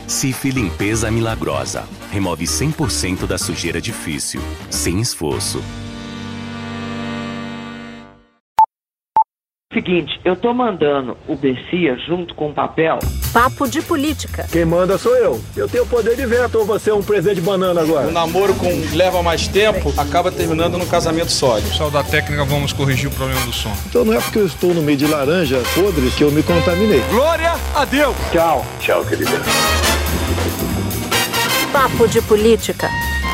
Cif Limpeza Milagrosa. Remove 100% da sujeira difícil, sem esforço. Seguinte, eu tô mandando o Bessia junto com o papel. Papo de política. Quem manda sou eu. Eu tenho poder de veto ou você é um presente de banana agora? O namoro com leva mais tempo acaba terminando num casamento sólido. Pessoal da técnica, vamos corrigir o problema do som. Então não é porque eu estou no meio de laranja podre que eu me contaminei. Glória a Deus! Tchau. Tchau, querida. Papo de política.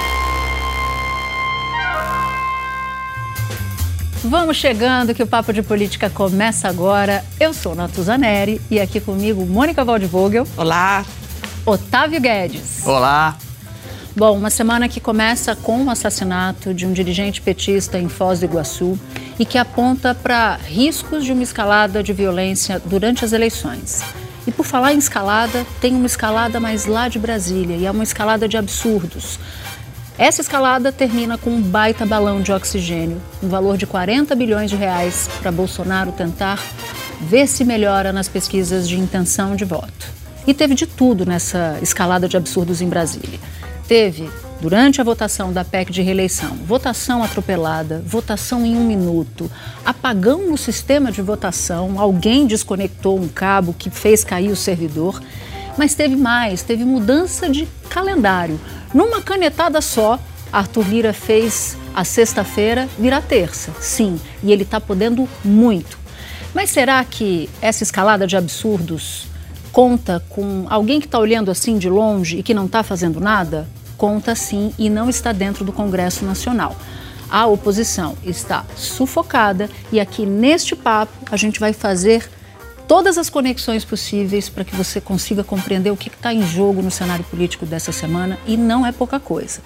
Vamos chegando que o Papo de Política começa agora. Eu sou Natuza Neri e aqui comigo Mônica Waldvogel. Olá. Otávio Guedes. Olá. Bom, uma semana que começa com o assassinato de um dirigente petista em Foz do Iguaçu e que aponta para riscos de uma escalada de violência durante as eleições. E por falar em escalada, tem uma escalada mais lá de Brasília e é uma escalada de absurdos. Essa escalada termina com um baita balão de oxigênio, um valor de 40 bilhões de reais para Bolsonaro tentar ver se melhora nas pesquisas de intenção de voto. E teve de tudo nessa escalada de absurdos em Brasília. Teve, durante a votação da PEC de reeleição, votação atropelada, votação em 1 minuto, apagão no sistema de votação, alguém desconectou um cabo que fez cair o servidor, mas teve mais, teve mudança de calendário. Numa canetada só, Arthur Lira fez a sexta-feira virar terça, sim, e ele está podendo muito. Mas será que essa escalada de absurdos conta com alguém que está olhando assim de longe e que não está fazendo nada? Conta sim e não está dentro do Congresso Nacional. A oposição está sufocada e aqui neste papo a gente vai fazer todas as conexões possíveis para que você consiga compreender o que está em jogo no cenário político dessa semana e não é pouca coisa.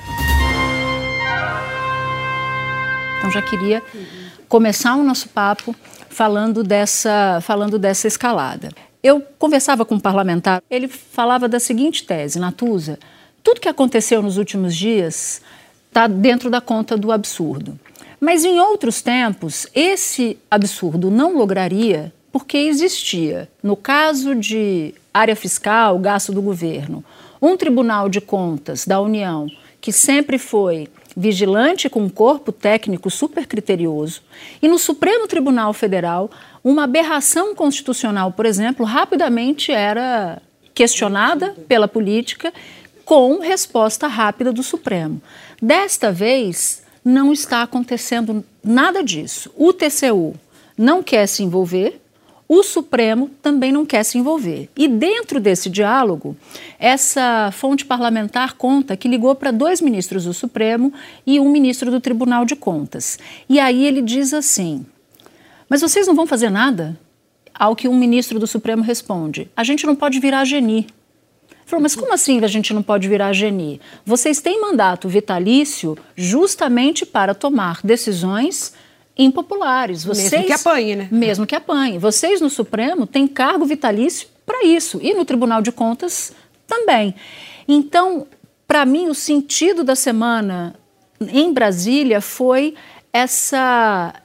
Então já queria começar o nosso papo falando dessa escalada. Eu conversava com um parlamentar, ele falava da seguinte tese: Natuza, tudo que aconteceu nos últimos dias está dentro da conta do absurdo. Mas em outros tempos, esse absurdo não lograria porque existia, no caso de área fiscal, gasto do governo, um Tribunal de Contas da União que sempre foi vigilante com um corpo técnico super criterioso e no Supremo Tribunal Federal uma aberração constitucional, por exemplo, rapidamente era questionada pela política com resposta rápida do Supremo. Desta vez não está acontecendo nada disso. O TCU não quer se envolver, o Supremo também não quer se envolver. E dentro desse diálogo, essa fonte parlamentar conta que ligou para 2 ministros do Supremo e um ministro do Tribunal de Contas. E aí ele diz assim: mas vocês não vão fazer nada? Ao que um ministro do Supremo responde: a gente não pode virar geni. Falou, mas como assim a gente não pode virar geni? Vocês têm mandato vitalício justamente para tomar decisões impopulares. Vocês, mesmo que apanhe, né? Mesmo que apanhe. Vocês no Supremo têm cargo vitalício para isso. E no Tribunal de Contas também. Então, para mim, o sentido da semana em Brasília foi essa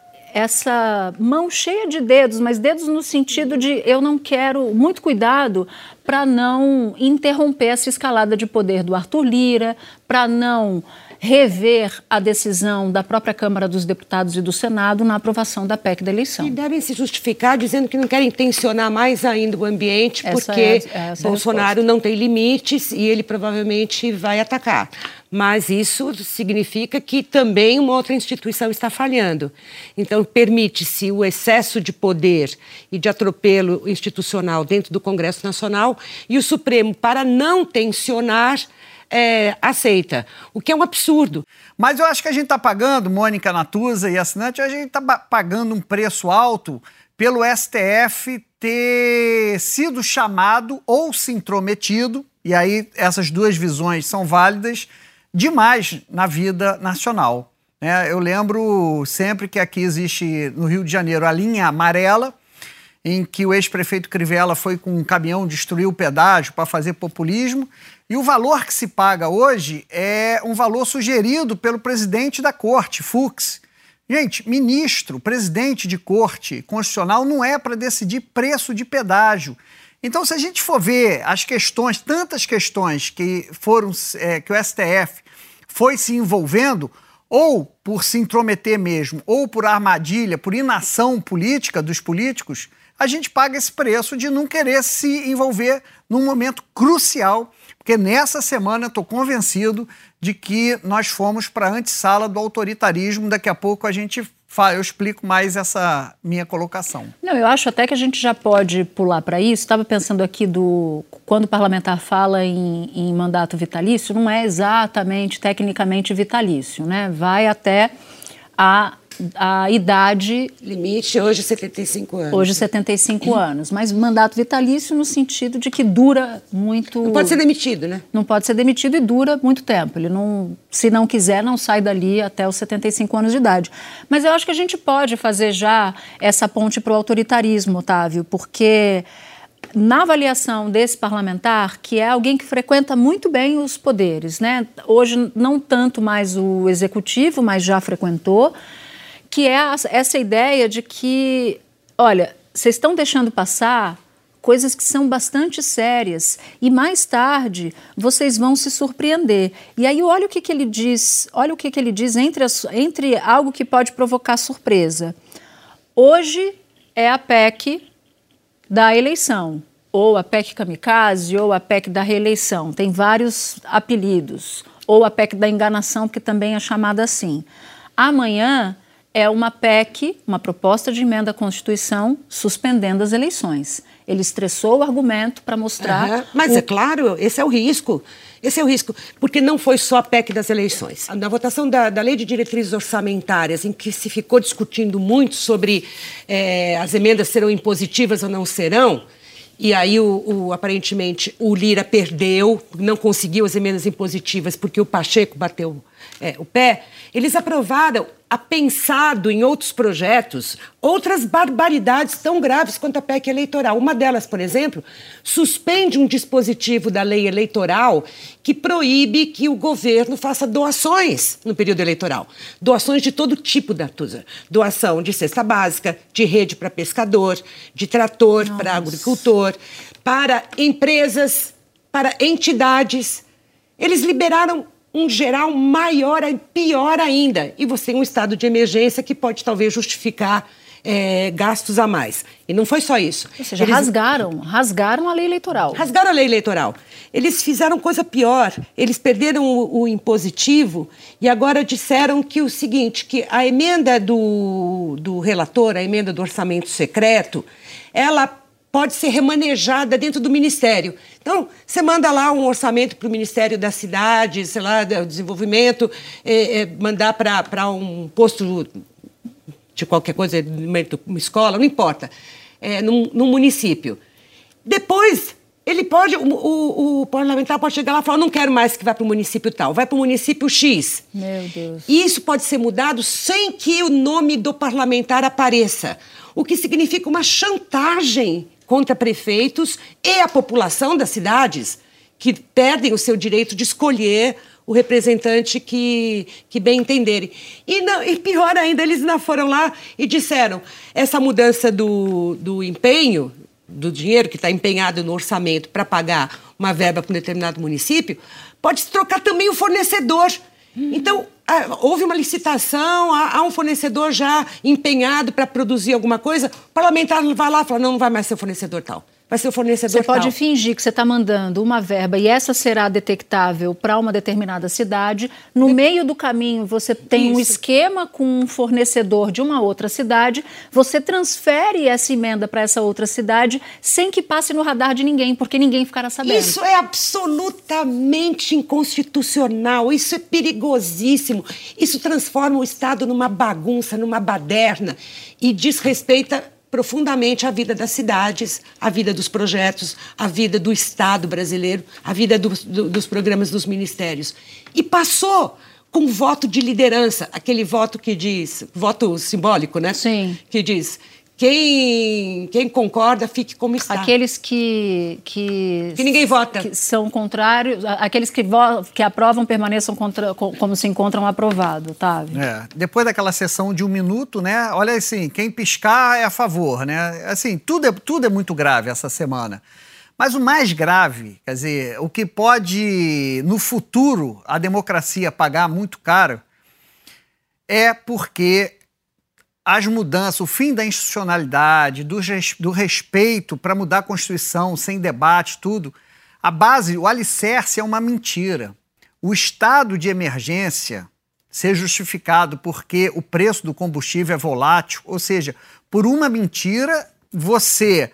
mão cheia de dedos, mas dedos no sentido de eu não quero, muito cuidado para não interromper essa escalada de poder do Arthur Lira, para não rever a decisão da própria Câmara dos Deputados e do Senado na aprovação da PEC da eleição. E devem se justificar dizendo que não querem tensionar mais ainda o ambiente, porque Bolsonaro não tem limites e ele provavelmente vai atacar. Mas isso significa que também uma outra instituição está falhando. Então, permite-se o excesso de poder e de atropelo institucional dentro do Congresso Nacional e o Supremo, para não tensionar, aceita, o que é um absurdo. Mas eu acho que a gente está pagando, Mônica Natuza e assinante, a gente está pagando um preço alto pelo STF ter sido chamado ou se intrometido, e aí essas duas visões são válidas, demais na vida nacional. Eu lembro sempre que aqui existe, no Rio de Janeiro, a linha amarela, em que o ex-prefeito Crivella foi com um caminhão destruir o pedágio para fazer populismo, e o valor que se paga hoje é um valor sugerido pelo presidente da corte, Fux. Gente, ministro, presidente de corte constitucional não é para decidir preço de pedágio. Então, se a gente for ver as questões, tantas questões que foram que o STF foi se envolvendo, ou por se intrometer mesmo, ou por armadilha, por inação política dos políticos, a gente paga esse preço de não querer se envolver num momento crucial, porque nessa semana eu estou convencido de que nós fomos para a antessala do autoritarismo. Daqui a pouco eu explico mais essa minha colocação. Não, eu acho até que a gente já pode pular para isso. Estava pensando aqui quando o parlamentar fala em mandato vitalício, não é exatamente tecnicamente vitalício, né? Vai até a idade... Limite hoje 75 anos. Hoje 75 anos, mas mandato vitalício no sentido de que dura muito... Não pode ser demitido, né? Não pode ser demitido e dura muito tempo. Ele não, se não quiser, não sai dali até os 75 anos de idade. Mas eu acho que a gente pode fazer já essa ponte para o autoritarismo, Otávio, porque na avaliação desse parlamentar, que é alguém que frequenta muito bem os poderes, né? Hoje não tanto mais o executivo, mas já frequentou, que é essa ideia de que, olha, vocês estão deixando passar coisas que são bastante sérias e mais tarde vocês vão se surpreender. E aí olha o que ele diz, entre algo que pode provocar surpresa. Hoje é a PEC da eleição, ou a PEC kamikaze, ou a PEC da reeleição, tem vários apelidos, ou a PEC da enganação, que também é chamada assim. Amanhã é uma PEC, uma proposta de emenda à Constituição, suspendendo as eleições. Ele estressou o argumento para mostrar... Mas é claro, esse é o risco. Esse é o risco, porque não foi só a PEC das eleições. Na votação da Lei de Diretrizes Orçamentárias, em que se ficou discutindo muito sobre as emendas serão impositivas ou não serão, e aí, aparentemente, o Lira perdeu, não conseguiu as emendas impositivas porque o Pacheco bateu o pé, eles aprovaram, apensado em outros projetos, outras barbaridades tão graves quanto a PEC eleitoral. Uma delas, por exemplo, suspende um dispositivo da lei eleitoral que proíbe que o governo faça doações no período eleitoral. Doações de todo tipo, Natuza. Doação de cesta básica, de rede para pescador, de trator para agricultor, para empresas, para entidades. Eles liberaram um geral maior e pior ainda. E você tem um estado de emergência que pode talvez justificar gastos a mais. E não foi só isso. Ou seja, rasgaram a lei eleitoral. Rasgaram a lei eleitoral. Eles fizeram coisa pior. Eles perderam o impositivo e agora disseram que o seguinte, que a emenda do relator, a emenda do orçamento secreto, ela pode ser remanejada dentro do Ministério. Então, você manda lá um orçamento para o Ministério da Cidade, sei lá, do Desenvolvimento, mandar para um posto de qualquer coisa, uma escola, não importa, num município. Depois, ele pode, o parlamentar pode chegar lá e falar, não quero mais que vá para o município tal, vai para o município X. Meu Deus. E isso pode ser mudado sem que o nome do parlamentar apareça, o que significa uma chantagem contra prefeitos e a população das cidades, que perdem o seu direito de escolher o representante que bem entenderem. E pior ainda, eles ainda foram lá e disseram, essa mudança do empenho, do dinheiro que está empenhado no orçamento para pagar uma verba para um determinado município, pode se trocar também o fornecedor. Então, houve uma licitação, há um fornecedor já empenhado para produzir alguma coisa, o parlamentar vai lá e fala, não vai mais ser o fornecedor tal. Vai ser o fornecedor tal. Você pode fingir que você está mandando uma verba e essa será detectável para uma determinada cidade. No meio do caminho, você tem um esquema com um fornecedor de uma outra cidade, você transfere essa emenda para essa outra cidade sem que passe no radar de ninguém, porque ninguém ficará sabendo. Isso é absolutamente inconstitucional, isso é perigosíssimo. Isso transforma o Estado numa bagunça, numa baderna e desrespeita profundamente a vida das cidades, a vida dos projetos, a vida do Estado brasileiro, a vida dos programas dos ministérios. E passou com voto de liderança, aquele voto que diz, voto simbólico, né? Sim. Que diz, quem concorda, fique como está. Aqueles que ninguém vota. Que são contrários, aqueles que aprovam permaneçam como se encontram aprovado, Otávio. Depois daquela sessão de 1 minuto, né? Olha assim, quem piscar é a favor, né? Assim, tudo é muito grave essa semana. Mas o mais grave, quer dizer, o que pode, no futuro, a democracia pagar muito caro, é porque as mudanças, o fim da institucionalidade, do respeito para mudar a Constituição sem debate, tudo, a base, o alicerce é uma mentira. O estado de emergência ser justificado porque o preço do combustível é volátil, ou seja, por uma mentira você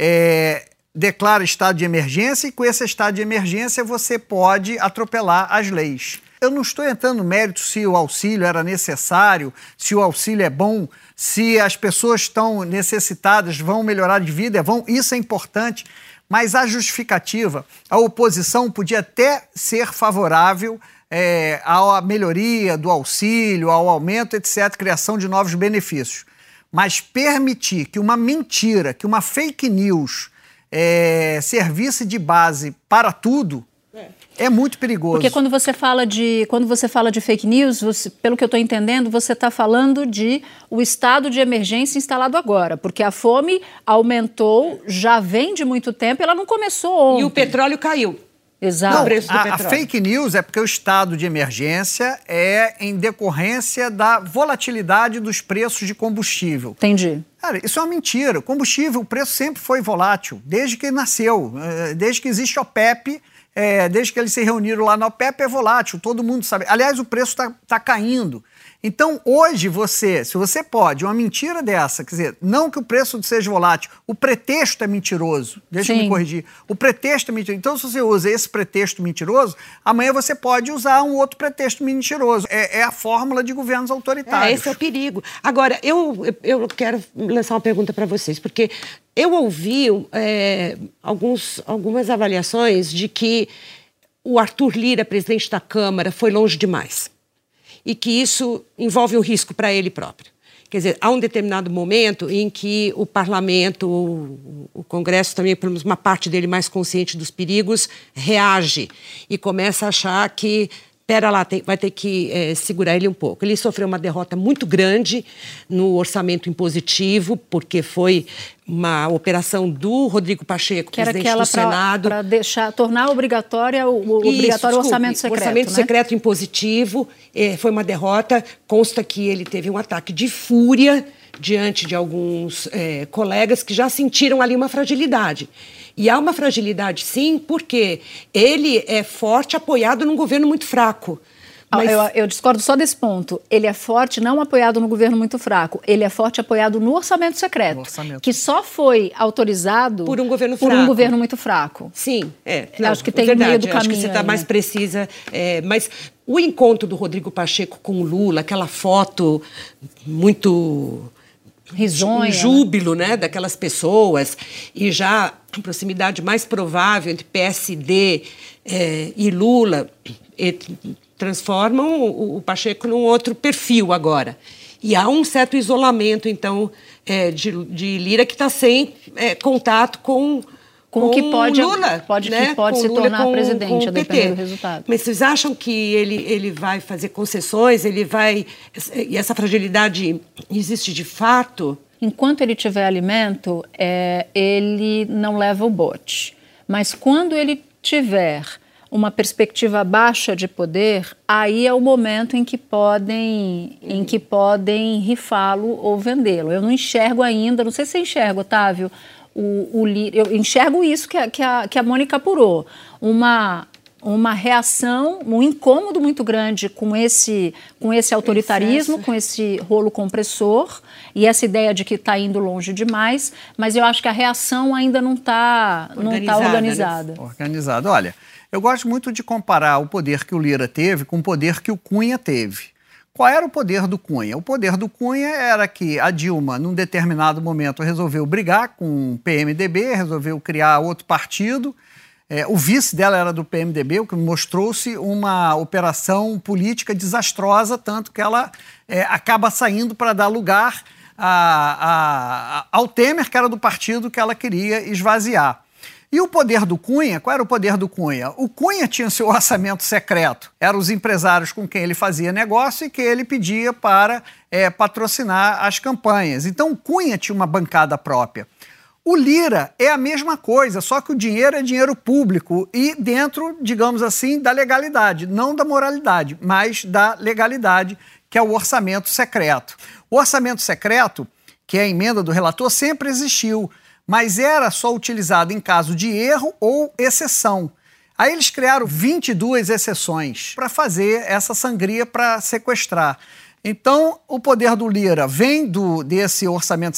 declara estado de emergência e com esse estado de emergência você pode atropelar as leis. Eu não estou entrando no mérito se o auxílio era necessário, se o auxílio é bom, se as pessoas estão necessitadas, vão melhorar de vida, isso é importante, mas a justificativa, a oposição podia até ser favorável à melhoria do auxílio, ao aumento, etc., criação de novos benefícios. Mas permitir que uma mentira, que uma fake news servisse de base para tudo, é muito perigoso. Porque quando você fala de fake news, pelo que eu estou entendendo, você está falando de o estado de emergência instalado agora, porque a fome aumentou, já vem de muito tempo, ela não começou ontem. E o petróleo caiu. Exato. Não, a fake news é porque o estado de emergência é em decorrência da volatilidade dos preços de combustível. Entendi. Cara, isso é uma mentira. O combustível, o preço sempre foi volátil, desde que nasceu, desde que existe a OPEP, desde que eles se reuniram lá na OPEP, é volátil, todo mundo sabe. Aliás, o preço está caindo. Então, hoje, se você pode, uma mentira dessa, quer dizer, não que o preço seja volátil, o pretexto é mentiroso, deixa eu me corrigir, o pretexto é mentiroso. Então, se você usa esse pretexto mentiroso, amanhã você pode usar um outro pretexto mentiroso. É a fórmula de governos autoritários. Esse é o perigo. Agora, eu quero lançar uma pergunta para vocês, porque eu ouvi algumas avaliações de que o Arthur Lira, presidente da Câmara, foi longe demais. E que isso envolve um risco para ele próprio. Quer dizer, há um determinado momento em que o parlamento, o Congresso também, pelo menos uma parte dele mais consciente dos perigos, reage e começa a achar que, pera lá, vai ter que segurar ele um pouco. Ele sofreu uma derrota muito grande no orçamento impositivo, porque foi uma operação do Rodrigo Pacheco, que era presidente do Senado. Para tornar obrigatório o orçamento secreto. O orçamento secreto impositivo foi uma derrota. Consta que ele teve um ataque de fúria diante de alguns colegas que já sentiram ali uma fragilidade. E há uma fragilidade, sim, porque ele é forte apoiado num governo muito fraco. Mas... Eu discordo só desse ponto. Ele é forte não apoiado no governo muito fraco. Ele é forte apoiado no orçamento secreto, que só foi autorizado por um governo muito fraco. Sim, acho que tem no meio do caminho. Acho que você está mais precisa. Mas o encontro do Rodrigo Pacheco com o Lula, aquela foto muito... risonha, um júbilo, né, daquelas pessoas, e já a proximidade mais provável entre PSD e Lula transformam o Pacheco num outro perfil agora. E há um certo isolamento, então, de Lira, que está sem contato com o que pode, Lula, né? Que pode se Lula, tornar presidente, a depender do resultado. Mas vocês acham que ele vai fazer concessões, e essa fragilidade existe de fato? Enquanto ele tiver alimento, ele não leva o bote. Mas quando ele tiver uma perspectiva baixa de poder, aí é o momento em que podem rifá-lo ou vendê-lo. Eu não enxergo ainda, não sei se você enxerga, Otávio, eu enxergo isso que a Mônica apurou, uma reação, um incômodo muito grande com esse autoritarismo, com esse rolo compressor e essa ideia de que está indo longe demais, mas eu acho que a reação ainda não está organizada. Né? Organizada. Olha, eu gosto muito de comparar o poder que o Lira teve com o poder que o Cunha teve. Qual era o poder do Cunha? O poder do Cunha era que a Dilma, num determinado momento, resolveu brigar com o PMDB, resolveu criar outro partido. O vice dela era do PMDB, o que mostrou-se uma operação política desastrosa, tanto que ela acaba saindo para dar lugar ao Temer, que era do partido que ela queria esvaziar. E o poder do Cunha, qual era o poder do Cunha? O Cunha tinha seu orçamento secreto, eram os empresários com quem ele fazia negócio e que ele pedia para patrocinar as campanhas. Então o Cunha tinha uma bancada própria. O Lira é a mesma coisa, só que o dinheiro é dinheiro público e dentro, digamos assim, da legalidade, não da moralidade, mas da legalidade, que é o orçamento secreto. O orçamento secreto, que é a emenda do relator, sempre existiu, mas era só utilizado em caso de erro ou exceção. Aí eles criaram 22 exceções para fazer essa sangria para sequestrar. Então, o poder do Lira vem desse orçamento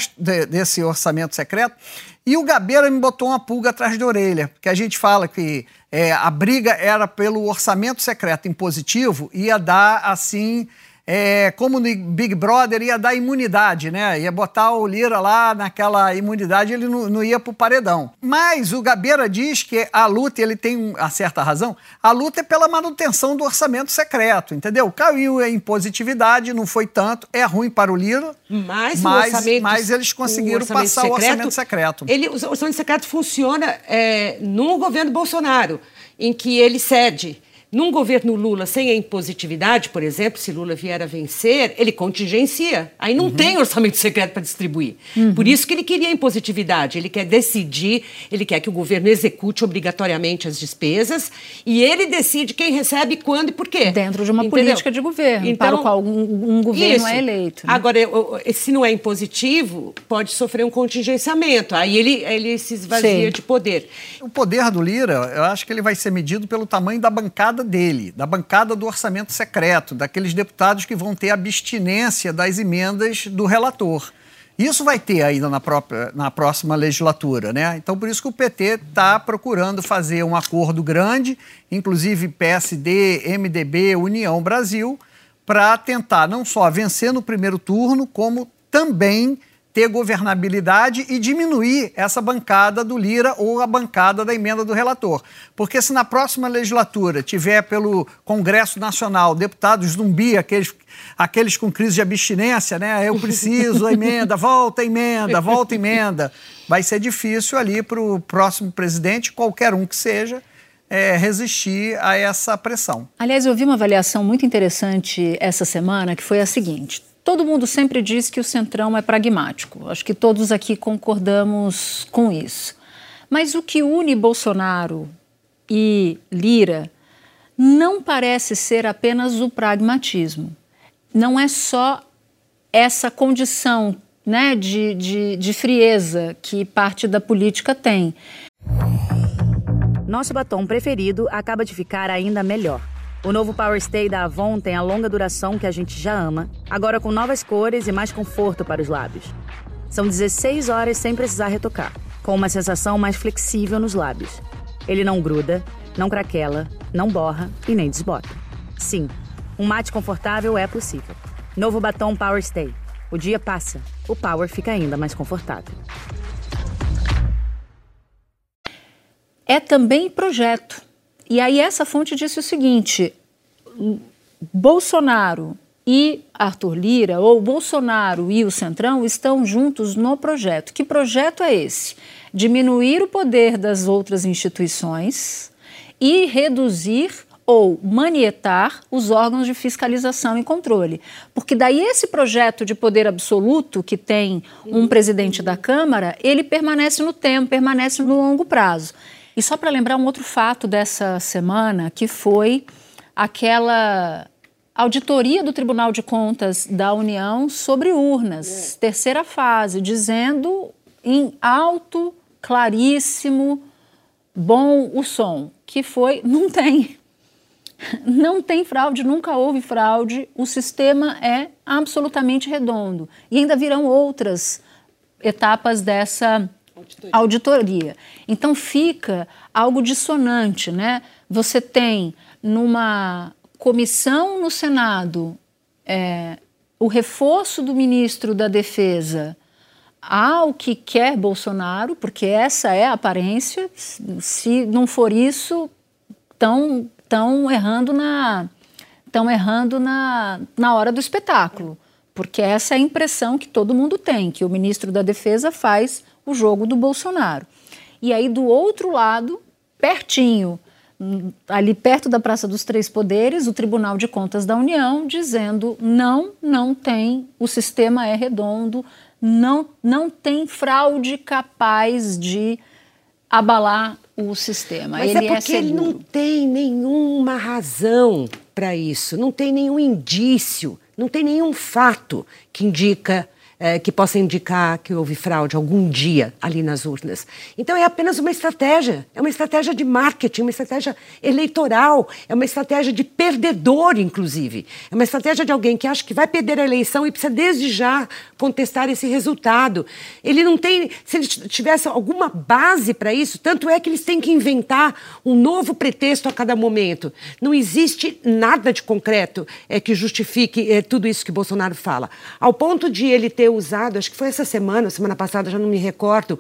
secreto, e o Gabeira me botou uma pulga atrás da orelha, porque a gente fala que a briga era pelo orçamento secreto impositivo, ia dar assim... como no Big Brother, ia dar imunidade, né? Ia botar o Lira lá naquela imunidade, ele não ia pro paredão. Mas o Gabeira diz que a luta, ele tem a certa razão, a luta é pela manutenção do orçamento secreto, entendeu? Caiu a impositividade, não foi tanto, é ruim para o Lira, mas eles conseguiram passar o orçamento secreto. O orçamento secreto funciona no governo Bolsonaro, em que ele cede. Num governo Lula, sem a impositividade, por exemplo, se Lula vier a vencer, ele contingencia. Aí não tem orçamento secreto para distribuir. Por isso que ele queria a impositividade. Ele quer decidir, ele quer que o governo execute obrigatoriamente as despesas e ele decide quem recebe, quando e por quê. Dentro de uma política de governo, então, para o qual um governo é eleito. Né? Agora, se não é impositivo, pode sofrer um contingenciamento. Aí ele se esvazia de poder. O poder do Lira, eu acho que ele vai ser medido pelo tamanho da bancada dele, da bancada do orçamento secreto, daqueles deputados que vão ter abstinência das emendas do relator. Isso vai ter ainda na próxima legislatura, né? Então, por isso que o PT está procurando fazer um acordo grande, inclusive PSD, MDB, União Brasil, para tentar não só vencer no primeiro turno, como também ter governabilidade e diminuir essa bancada do Lira ou a bancada da emenda do relator. Porque se na próxima legislatura tiver pelo Congresso Nacional deputados zumbi, aqueles com crise de abstinência, né? Eu preciso, a emenda, volta a emenda, volta a emenda. Vai ser difícil ali para o próximo presidente, qualquer um que seja, resistir a essa pressão. Aliás, eu vi uma avaliação muito interessante essa semana, que foi a seguinte: todo mundo sempre diz que o Centrão é pragmático. Acho que todos aqui concordamos com isso. Mas o que une Bolsonaro e Lira não parece ser apenas o pragmatismo. Não é só essa condição, né, de frieza que parte da política tem. Nosso batom preferido acaba de ficar ainda melhor. O novo Power Stay da Avon tem a longa duração que a gente já ama, agora com novas cores e mais conforto para os lábios. São 16 horas sem precisar retocar, com uma sensação mais flexível nos lábios. Ele não gruda, não craquela, não borra e nem desbota. Sim, um mate confortável é possível. Novo batom Power Stay. O dia passa, o Power fica ainda mais confortável. É também projeto. E aí essa fonte disse o seguinte: Bolsonaro e Arthur Lira, ou Bolsonaro e o Centrão, estão juntos no projeto. Que projeto é esse? Diminuir o poder das outras instituições e reduzir ou manietar os órgãos de fiscalização e controle. Porque daí esse projeto de poder absoluto que tem um presidente da Câmara, ele permanece no tempo, permanece no longo prazo. E só para lembrar um outro fato dessa semana, que foi aquela auditoria do Tribunal de Contas da União sobre urnas, terceira fase, dizendo em alto, claríssimo, bom o som, que foi, não tem fraude, nunca houve fraude, o sistema é absolutamente redondo. E ainda virão outras etapas dessa auditoria. Então fica algo dissonante, né? Você tem numa comissão no Senado o reforço do ministro da Defesa ao que quer Bolsonaro, porque essa é a aparência. Se não for isso, estão errando na hora do espetáculo, porque essa é a impressão que todo mundo tem, que o ministro da Defesa faz o jogo do Bolsonaro. E aí, do outro lado, pertinho, ali perto da Praça dos Três Poderes, o Tribunal de Contas da União dizendo não tem, o sistema é redondo, não tem fraude capaz de abalar o sistema. Mas ele é porque ele não tem nenhuma razão para isso, não tem nenhum indício, não tem nenhum fato que indica... que possa indicar que houve fraude algum dia ali nas urnas. Então é apenas uma estratégia, é uma estratégia de marketing, uma estratégia eleitoral, é uma estratégia de perdedor, inclusive. É uma estratégia de alguém que acha que vai perder a eleição e precisa desde já contestar esse resultado. Ele não tem, se ele tivesse alguma base para isso, tanto é que eles têm que inventar um novo pretexto a cada momento. Não existe nada de concreto que justifique tudo isso que Bolsonaro fala. Ao ponto de ele ter usado, acho que foi essa semana passada, já não me recordo,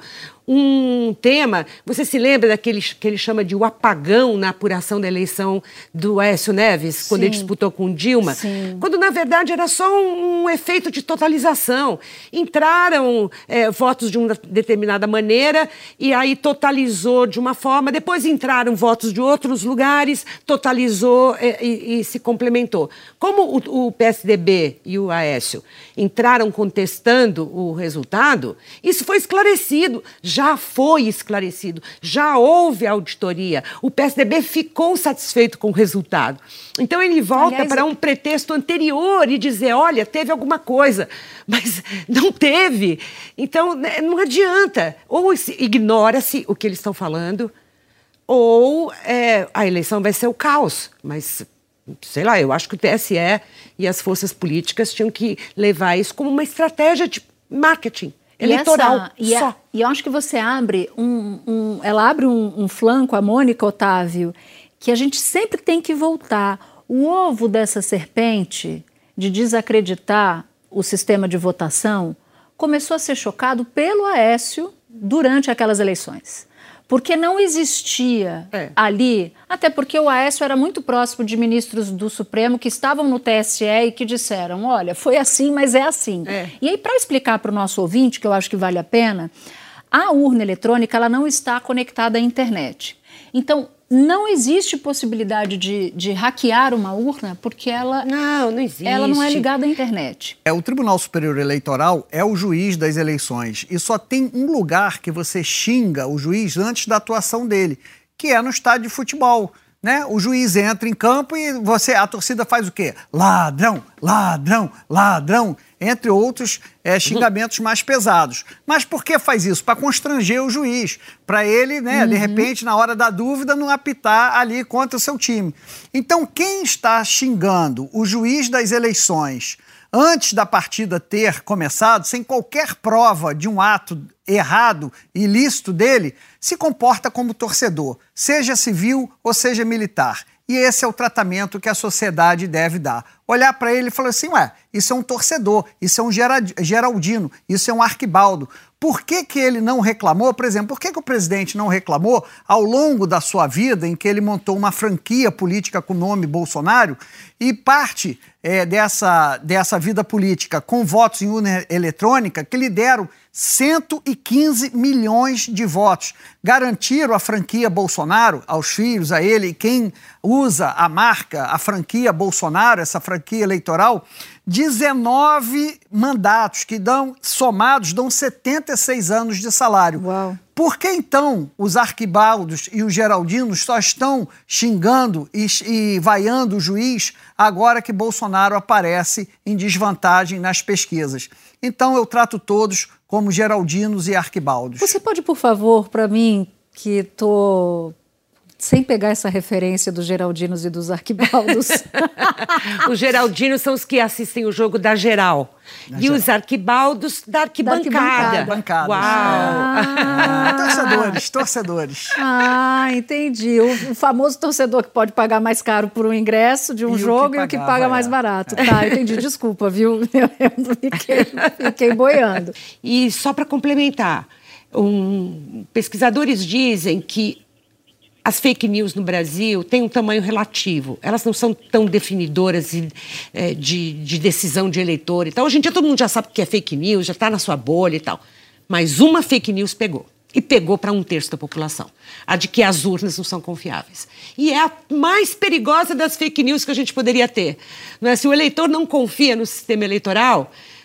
um tema, você se lembra daquele que ele chama de o apagão na apuração da eleição do Aécio Neves, Sim. quando ele disputou com Dilma? Sim. Quando, na verdade, era só um efeito de totalização. Entraram votos de uma determinada maneira e aí totalizou de uma forma, depois entraram votos de outros lugares, totalizou e se complementou. Como o PSDB e o Aécio entraram contestando o resultado, isso foi esclarecido. Já foi esclarecido, já houve auditoria, o PSDB ficou satisfeito com o resultado. Então ele volta para um pretexto anterior e dizer, olha, teve alguma coisa, mas não teve. Então não adianta, ou ignora-se o que eles estão falando, ou a eleição vai ser o caos, mas... sei lá, eu acho que o TSE e as forças políticas tinham que levar isso como uma estratégia de marketing eleitoral. E eu acho que você abre ela abre um flanco, a Mônica Otávio, que a gente sempre tem que voltar. O ovo dessa serpente de desacreditar o sistema de votação começou a ser chocado pelo Aécio durante aquelas eleições. Porque não existia ali, até porque o Aécio era muito próximo de ministros do Supremo que estavam no TSE e que disseram, olha, foi assim, mas é assim. E aí, para explicar para o nosso ouvinte, que eu acho que vale a pena, a urna eletrônica ela não está conectada à internet. Então, não existe possibilidade de hackear uma urna porque ela não existe. Ela não é ligada à internet. O Tribunal Superior Eleitoral é o juiz das eleições e só tem um lugar que você xinga o juiz antes da atuação dele, que é no estádio de futebol. Né? O juiz entra em campo e a torcida faz o quê? Ladrão, ladrão, ladrão, entre outros xingamentos mais pesados. Mas por que faz isso? Para constranger o juiz, para ele, né, de repente, na hora da dúvida, não apitar ali contra o seu time. Então, quem está xingando o juiz das eleições antes da partida ter começado, sem qualquer prova de um ato errado, ilícito dele, se comporta como torcedor, seja civil ou seja militar. E esse é o tratamento que a sociedade deve dar. Olhar para ele e falar assim, isso é um torcedor, isso é um Geraldino, isso é um Arquibaldo. Por que ele não reclamou, por exemplo, por que o presidente não reclamou ao longo da sua vida em que ele montou uma franquia política com o nome Bolsonaro e parte dessa vida política com votos em urna eletrônica que lhe deram 115 milhões de votos. Garantiram a franquia Bolsonaro aos filhos, a ele, e quem usa a marca, a franquia Bolsonaro, essa franquia eleitoral, 19 mandatos que somados dão 76 anos de salário. Uau. Por que então os Arquibaldos e os Geraldinos só estão xingando e vaiando o juiz agora que Bolsonaro aparece em desvantagem nas pesquisas? Então eu trato todos como Geraldinos e Arquibaldos. Você pode, por favor, para mim, que estou sem pegar essa referência dos Geraldinos e dos Arquibaldos. Os Geraldinos são os que assistem o jogo da geral. Os Arquibaldos da arquibancada. Uau! Torcedores. Entendi. O famoso torcedor que pode pagar mais caro por um ingresso de um jogo e o que paga mais barato. Tá, entendi. Desculpa, viu? Eu fiquei boiando. E só para complementar, pesquisadores dizem que as fake news no Brasil têm um tamanho relativo. Elas não são tão definidoras de decisão de eleitor. Então, hoje em dia, todo mundo já sabe o que é fake news, já está na sua bolha e tal. Mas uma fake news pegou. E pegou para 1/3 da população. A de que as urnas não são confiáveis. E é a mais perigosa das fake news que a gente poderia ter. Não é? Se o eleitor não confia no sistema eleitoral,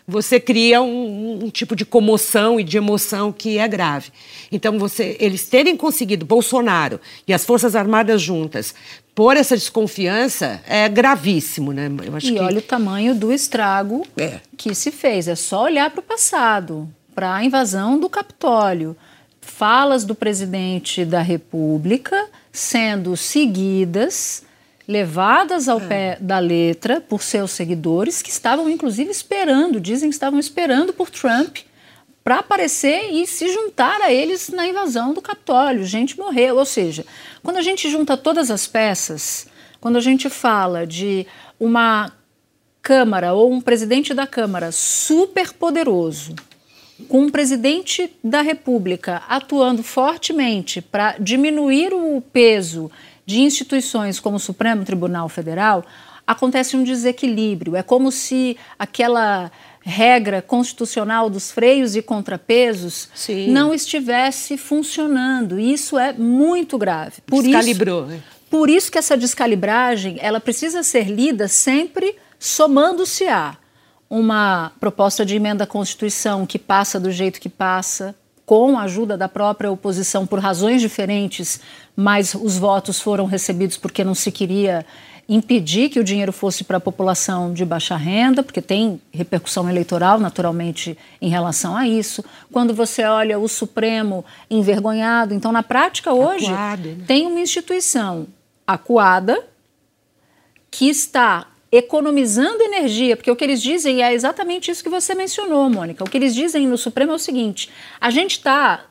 você cria um tipo de comoção e de emoção que é grave. Então, eles terem conseguido, Bolsonaro e as Forças Armadas juntas, pôr essa desconfiança é gravíssimo, né? Eu acho que... olha o tamanho do estrago que se fez. É só olhar para o passado, para a invasão do Capitólio. Falas do presidente da República sendo seguidas, levadas ao pé da letra por seus seguidores, que estavam inclusive esperando, dizem que estavam esperando por Trump para aparecer e se juntar a eles na invasão do Capitólio. Gente morreu. Ou seja, quando a gente junta todas as peças, quando a gente fala de uma Câmara ou um presidente da Câmara super poderoso, com um presidente da República atuando fortemente para diminuir o peso de instituições como o Supremo Tribunal Federal, acontece um desequilíbrio. É como se aquela regra constitucional dos freios e contrapesos não estivesse funcionando. E isso é muito grave. Descalibrou. Por isso que essa descalibragem ela precisa ser lida sempre somando-se a uma proposta de emenda à Constituição que passa do jeito que passa, com a ajuda da própria oposição por razões diferentes, mas os votos foram recebidos porque não se queria impedir que o dinheiro fosse para a população de baixa renda, porque tem repercussão eleitoral, naturalmente, em relação a isso. Quando você olha o Supremo envergonhado, então, na prática, hoje, tem uma instituição acuada que está economizando energia, porque o que eles dizem é exatamente isso que você mencionou, Mônica. O que eles dizem no Supremo é o seguinte: a gente está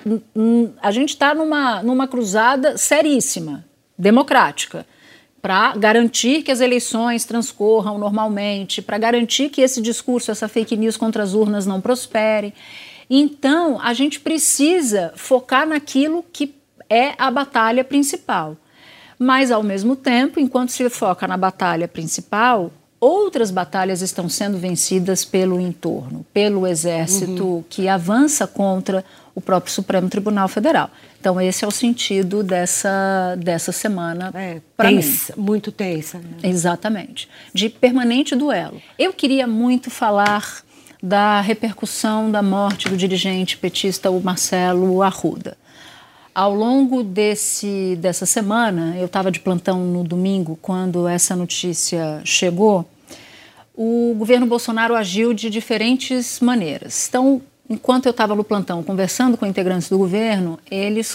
numa cruzada seríssima, democrática, para garantir que as eleições transcorram normalmente, para garantir que esse discurso, essa fake news contra as urnas não prospere. Então, a gente precisa focar naquilo que é a batalha principal. Mas, ao mesmo tempo, enquanto se foca na batalha principal, outras batalhas estão sendo vencidas pelo entorno, pelo exército que avança contra o próprio Supremo Tribunal Federal. Então, esse é o sentido dessa semana para mim. Muito tensa. Né? Exatamente. De permanente duelo. Eu queria muito falar da repercussão da morte do dirigente petista, o Marcelo Arruda. Ao longo dessa semana, eu estava de plantão no domingo, quando essa notícia chegou, o governo Bolsonaro agiu de diferentes maneiras. Então, enquanto eu estava no plantão conversando com integrantes do governo, eles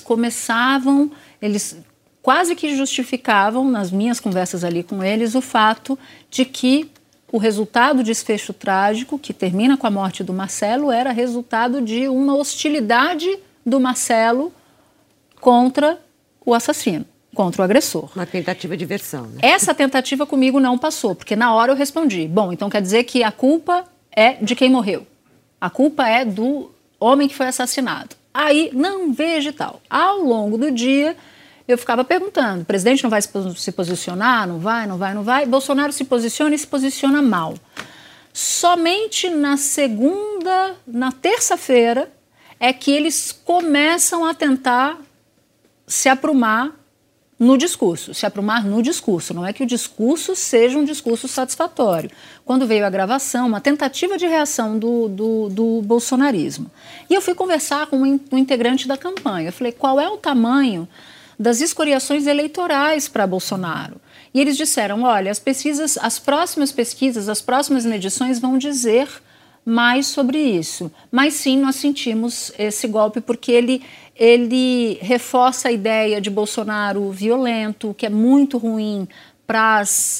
quase que justificavam, nas minhas conversas ali com eles, o fato de que o resultado do desfecho trágico, que termina com a morte do Marcelo, era resultado de uma hostilidade do Marcelo contra o assassino, contra o agressor. Uma tentativa de versão, né? Essa tentativa comigo não passou, porque na hora eu respondi, bom, então quer dizer que a culpa é de quem morreu. A culpa é do homem que foi assassinado. Aí, não vejo e tal. Ao longo do dia, eu ficava perguntando, o presidente não vai se posicionar? Não vai? Bolsonaro se posiciona e se posiciona mal. Somente na terça-feira, é que eles começam a tentar se aprumar no discurso. Não é que o discurso seja um discurso satisfatório. Quando veio a gravação, uma tentativa de reação do bolsonarismo. E eu fui conversar com um integrante da campanha. Eu falei, qual é o tamanho das escoriações eleitorais para Bolsonaro? E eles disseram, olha, as próximas pesquisas, as próximas medições vão dizer mais sobre isso. Mas sim, nós sentimos esse golpe porque ele reforça a ideia de Bolsonaro violento, que é muito ruim para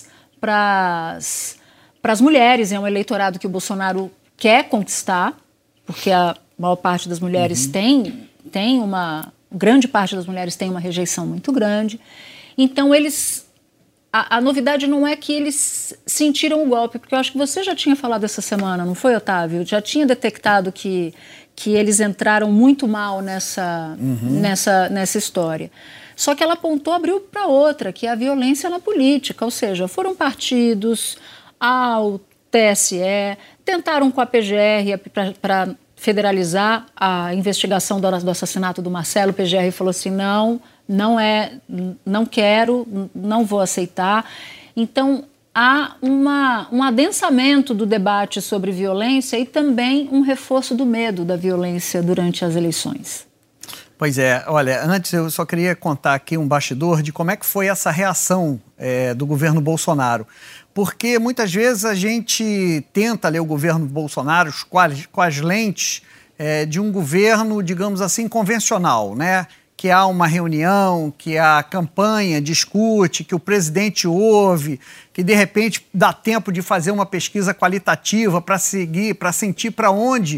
as mulheres. É um eleitorado que o Bolsonaro quer conquistar, porque a maior parte das mulheres grande parte das mulheres tem uma rejeição muito grande. Então, a novidade não é que eles sentiram o golpe, porque eu acho que você já tinha falado essa semana, não foi, Otávio? Já tinha detectado que eles entraram muito mal nessa história. Só que ela abriu para outra, que é a violência na política, ou seja, foram partidos ao TSE, tentaram com a PGR para federalizar a investigação do assassinato do Marcelo. O PGR falou assim, não quero, não vou aceitar. Então, há um adensamento do debate sobre violência e também um reforço do medo da violência durante as eleições. Pois é, olha, antes eu só queria contar aqui um bastidor de como é que foi essa reação do governo Bolsonaro. Porque muitas vezes a gente tenta ler o governo Bolsonaro com as lentes de um governo, digamos assim, convencional, né? Que há uma reunião, que a campanha discute, que o presidente ouve, que de repente dá tempo de fazer uma pesquisa qualitativa para seguir, para sentir para onde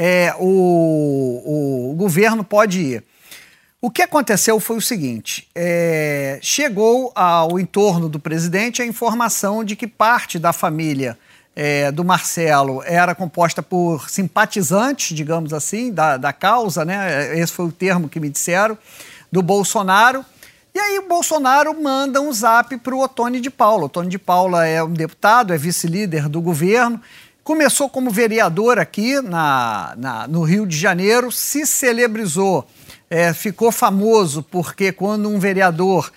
o governo pode ir. O que aconteceu foi o seguinte, chegou ao entorno do presidente a informação de que parte da família do Marcelo era composta por simpatizantes, digamos assim, da causa, né? Esse foi o termo que me disseram, do Bolsonaro. E aí o Bolsonaro manda um zap para o Ottoni de Paula. Ottoni de Paula é um deputado, é vice-líder do governo, começou como vereador aqui no Rio de Janeiro, se celebrizou, ficou famoso porque quando um vereador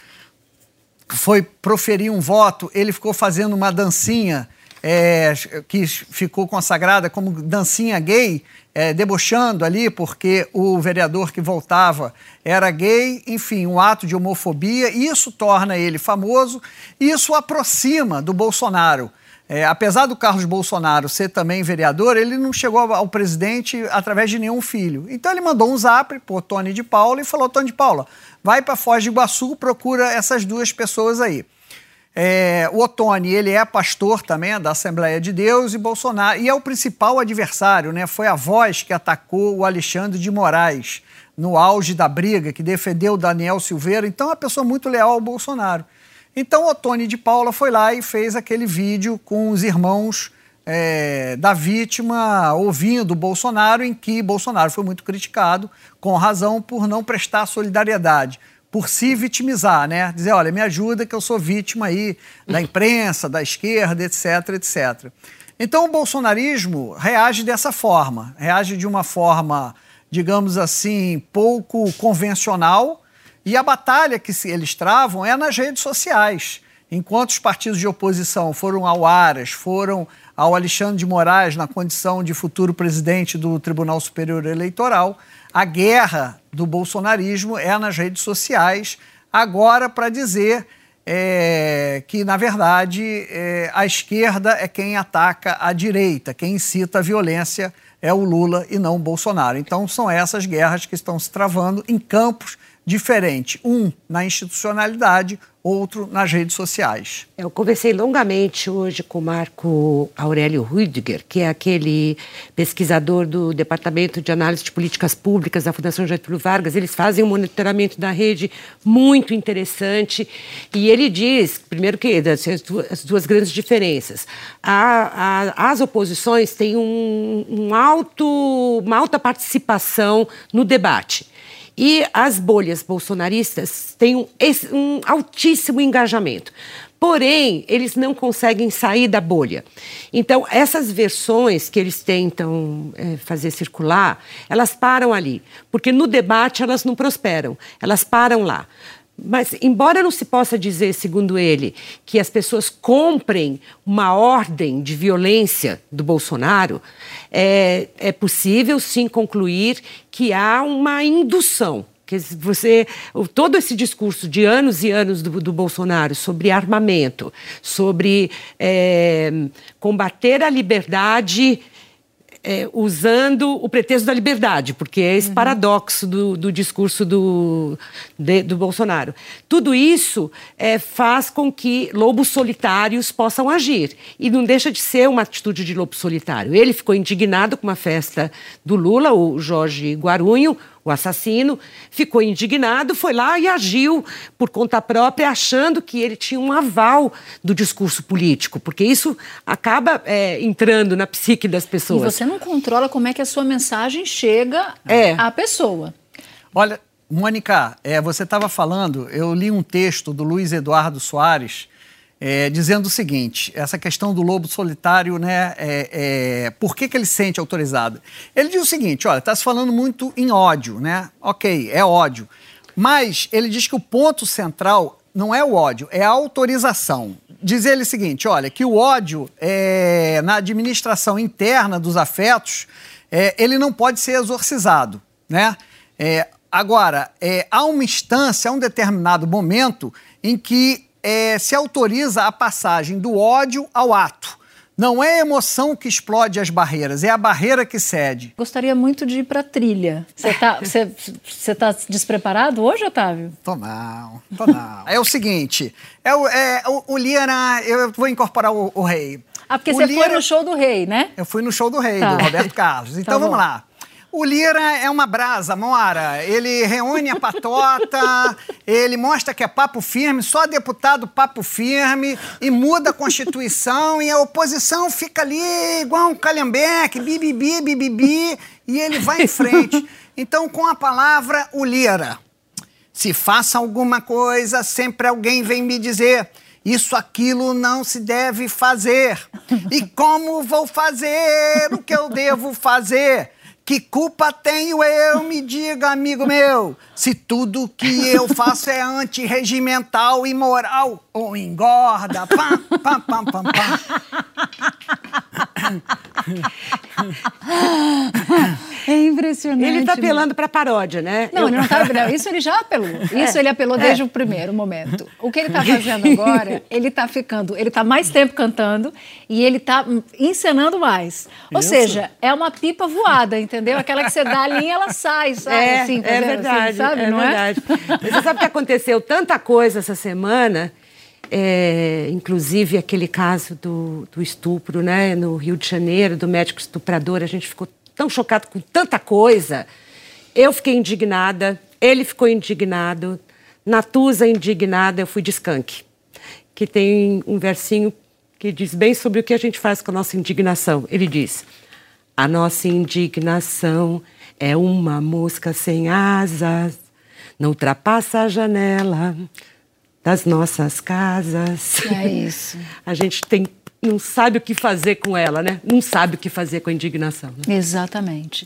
foi proferir um voto, ele ficou fazendo uma dancinha que ficou consagrada como dancinha gay, debochando ali porque o vereador que voltava era gay, enfim, um ato de homofobia. Isso torna ele famoso, isso aproxima do Bolsonaro. Apesar do Carlos Bolsonaro ser também vereador, ele não chegou ao presidente através de nenhum filho. Então ele mandou um zap para o Ottoni de Paula e falou: Ottoni de Paula, vai para Foz do Iguaçu, procura essas duas pessoas aí. O Ottoni, ele é pastor também da Assembleia de Deus, e Bolsonaro, e é o principal adversário, né? Foi a Voz que atacou o Alexandre de Moraes no auge da briga, que defendeu o Daniel Silveira, então é uma pessoa muito leal ao Bolsonaro. Então o Ottoni de Paula foi lá e fez aquele vídeo com os irmãos da vítima ouvindo o Bolsonaro, em que Bolsonaro foi muito criticado, com razão, por não prestar solidariedade, por se vitimizar, né? Dizer, olha, me ajuda que eu sou vítima aí da imprensa, da esquerda, etc, etc. Então o bolsonarismo reage dessa forma, reage de uma forma, digamos assim, pouco convencional, e a batalha que eles travam é nas redes sociais. Enquanto os partidos de oposição foram ao Aras, foram ao Alexandre de Moraes na condição de futuro presidente do Tribunal Superior Eleitoral, a guerra do bolsonarismo é nas redes sociais, agora para dizer que, na verdade, a esquerda é quem ataca a direita, quem incita a violência é o Lula e não o Bolsonaro. Então, são essas guerras que estão se travando em campos diferentes, um na institucionalidade, outro nas redes sociais. Eu conversei longamente hoje com o Marco Aurélio Rüdiger, que é aquele pesquisador do Departamento de Análise de Políticas Públicas da Fundação Getúlio Vargas. Eles fazem um monitoramento da rede muito interessante, e ele diz, primeiro, que as duas grandes diferenças. As oposições têm uma alta participação no debate. E as bolhas bolsonaristas têm um altíssimo engajamento. Porém, eles não conseguem sair da bolha. Então, essas versões que eles tentam fazer circular, elas param ali. Porque no debate elas não prosperam, elas param lá. Mas, embora não se possa dizer, segundo ele, que as pessoas comprem uma ordem de violência do Bolsonaro, é possível, sim, concluir que há uma indução. Que todo esse discurso de anos e anos do Bolsonaro sobre armamento, sobre combater a liberdade usando o pretexto da liberdade, porque é esse paradoxo do discurso do Bolsonaro. Tudo isso faz com que lobos solitários possam agir. E não deixa de ser uma atitude de lobo solitário. Ele ficou indignado com uma festa do Lula, o Jorge Guarunho, o assassino, ficou indignado, foi lá e agiu por conta própria, achando que ele tinha um aval do discurso político, porque isso acaba entrando na psique das pessoas. E você não controla como é que a sua mensagem chega à pessoa. Olha, Mônica, você estava falando, eu li um texto do Luiz Eduardo Soares, dizendo o seguinte, essa questão do lobo solitário, né, por que ele se sente autorizado? Ele diz o seguinte, olha, está se falando muito em ódio, né? Ok, é ódio, mas ele diz que o ponto central não é o ódio, é a autorização. diz ele o seguinte, olha, que o ódio na administração interna dos afetos, ele não pode ser exorcizado, né? Agora, há uma instância, há um determinado momento em que se autoriza a passagem do ódio ao ato. Não é a emoção que explode as barreiras, é a barreira que cede. Gostaria muito de ir para a trilha. Você tá despreparado hoje, Otávio? Tô não. É o seguinte, o Lira, eu vou incorporar o rei. Porque você foi no show do rei, né? Eu fui no show do rei, do Roberto Carlos. Então vamos lá. O Lira é uma brasa, Mora. Ele reúne a patota, ele mostra que é papo firme, só deputado papo firme, e muda a Constituição, e a oposição fica ali igual um calhambeque, bibibi, e ele vai em frente. Então, com a palavra, o Lira. Se faça alguma coisa, sempre alguém vem me dizer... Isso, aquilo não se deve fazer. E como vou fazer o que eu devo fazer? Que culpa tenho eu, me diga, amigo meu, se tudo que eu faço é antirregimental, imoral ou engorda. Pam, pam, pam, pam, pam. É impressionante. Ele está apelando para paródia, né? Não, ele não está apelando. Isso ele já apelou. Isso ele apelou desde o primeiro momento. O que ele está fazendo agora, ele está mais tempo cantando e ele está encenando mais. Ou seja, é uma pipa voada, entendeu? Aquela que você dá a linha, ela sai, sabe? Assim, é verdade, assim, sabe? Não verdade. Você sabe que aconteceu tanta coisa essa semana, inclusive aquele caso do estupro, né, no Rio de Janeiro, do médico estuprador, a gente ficou tão chocado com tanta coisa. Eu fiquei indignada, ele ficou indignado, Natuza indignada, eu fui de Skank, que tem um versinho que diz bem sobre o que a gente faz com a nossa indignação. Ele diz: a nossa indignação é uma mosca sem asas, não ultrapassa a janela das nossas casas. É isso. A gente não sabe o que fazer com ela, né? Não sabe o que fazer com a indignação. Né? Exatamente.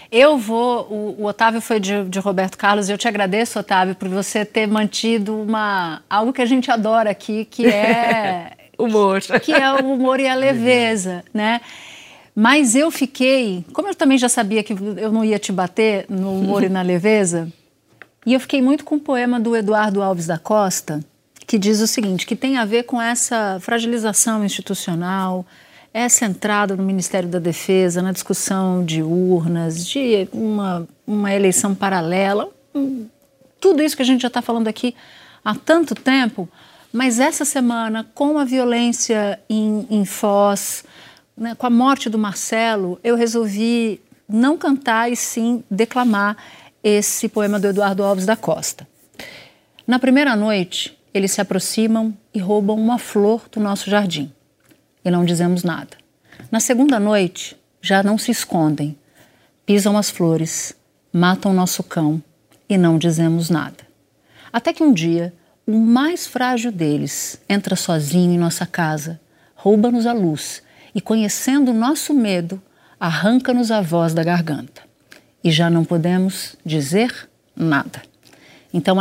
O Otávio foi de Roberto Carlos, e eu te agradeço, Otávio, por você ter mantido algo que a gente adora aqui, que é... humor. Que é o humor e a leveza, né? Mas eu fiquei... Como eu também já sabia que eu não ia te bater no humor e na leveza, e eu fiquei muito com o poema do Eduardo Alves da Costa, que diz o seguinte, que tem a ver com essa fragilização institucional, essa entrada no Ministério da Defesa, na discussão de urnas, de uma eleição paralela, tudo isso que a gente já está falando aqui há tanto tempo, mas essa semana, com a violência em Foz, né, com a morte do Marcelo, eu resolvi não cantar e sim declamar esse poema do Eduardo Alves da Costa. Na primeira noite, eles se aproximam e roubam uma flor do nosso jardim. E não dizemos nada. Na segunda noite, já não se escondem. Pisam as flores, matam nosso cão e não dizemos nada. Até que um dia, o mais frágil deles entra sozinho em nossa casa, rouba-nos a luz e, conhecendo o nosso medo, arranca-nos a voz da garganta. E já não podemos dizer nada. Então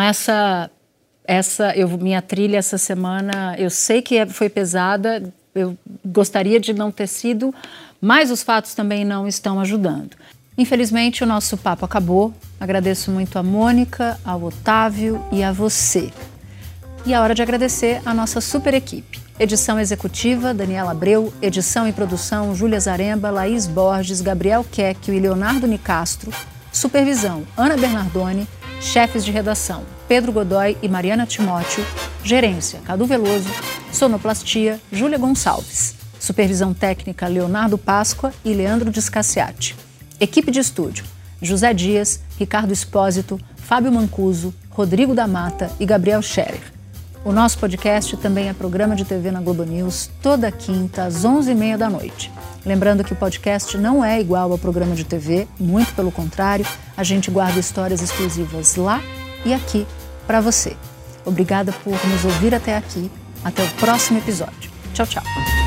minha trilha essa semana, eu sei que foi pesada, eu gostaria de não ter sido, mas os fatos também não estão ajudando. Infelizmente, o nosso papo acabou. Agradeço muito a Mônica, ao Otávio e a você. E é hora de agradecer a nossa super equipe. Edição executiva, Daniela Abreu. Edição e produção, Júlia Zaremba, Laís Borges, Gabriel Quecchio e Leonardo Nicastro. Supervisão, Ana Bernardoni. Chefes de redação, Pedro Godoy e Mariana Timóteo. Gerência, Cadu Veloso. Sonoplastia, Júlia Gonçalves. Supervisão técnica, Leonardo Páscoa e Leandro Descaciati. Equipe de estúdio, José Dias, Ricardo Espósito, Fábio Mancuso, Rodrigo da Mata e Gabriel Scherer. O nosso podcast também é programa de TV na Globo News, toda quinta às 11h30 da noite. Lembrando que o podcast não é igual ao programa de TV, muito pelo contrário, a gente guarda histórias exclusivas lá e aqui para você. Obrigada por nos ouvir até aqui. Até o próximo episódio. Tchau, tchau.